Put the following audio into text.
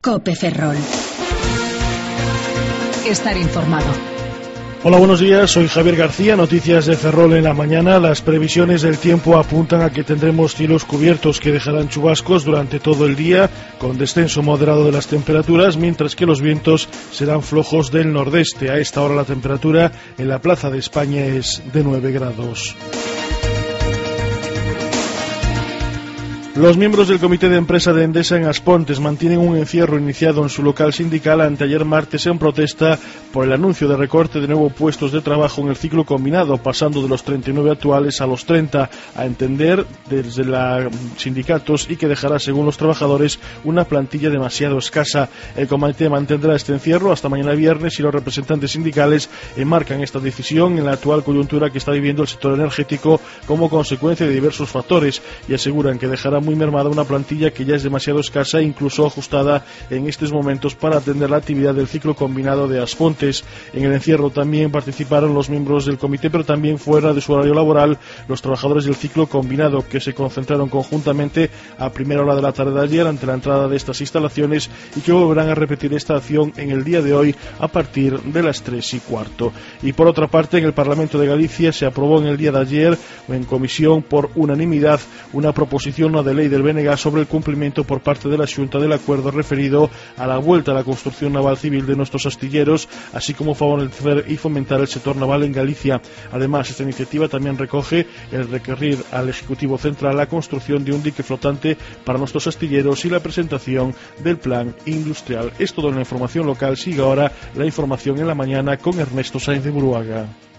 COPE Ferrol. Estar informado. Hola, buenos días, soy Javier García, noticias de Ferrol en la mañana. Las previsiones del tiempo apuntan a que tendremos cielos cubiertos que dejarán chubascos durante todo el día, con descenso moderado de las temperaturas, mientras que los vientos serán flojos del nordeste. A esta hora la temperatura en la Plaza de España es de 9 grados. Los miembros del comité de empresa de Endesa en Aspontes mantienen un encierro iniciado en su local sindical anteayer martes en protesta por el anuncio de recorte de nuevos puestos de trabajo en el ciclo combinado, pasando de los 39 actuales a los 30, a entender desde los sindicatos, y que dejará, según los trabajadores, una plantilla demasiado escasa. El comité mantendrá este encierro hasta mañana viernes y los representantes sindicales enmarcan esta decisión en la actual coyuntura que está viviendo el sector energético como consecuencia de diversos factores, y aseguran que dejará muy mermada una plantilla que ya es demasiado escasa e incluso ajustada en estos momentos para atender la actividad del ciclo combinado de Aspontes. En el encierro también participaron los miembros del comité, pero también fuera de su horario laboral los trabajadores del ciclo combinado, que se concentraron conjuntamente a primera hora de la tarde de ayer ante la entrada de estas instalaciones y que volverán a repetir esta acción en el día de hoy a partir de las 3:15. Y por otra parte, en el Parlamento de Galicia se aprobó en el día de ayer en comisión por unanimidad una proposición no de ley del BNG sobre el cumplimiento por parte de la Xunta del acuerdo referido a la vuelta a la construcción naval civil de nuestros astilleros, así como favorecer y fomentar el sector naval en Galicia. Además, esta iniciativa también recoge el requerir al Ejecutivo Central la construcción de un dique flotante para nuestros astilleros y la presentación del plan industrial. Es todo en la información local. Sigue ahora la información en la mañana con Ernesto Sáenz de Buruaga.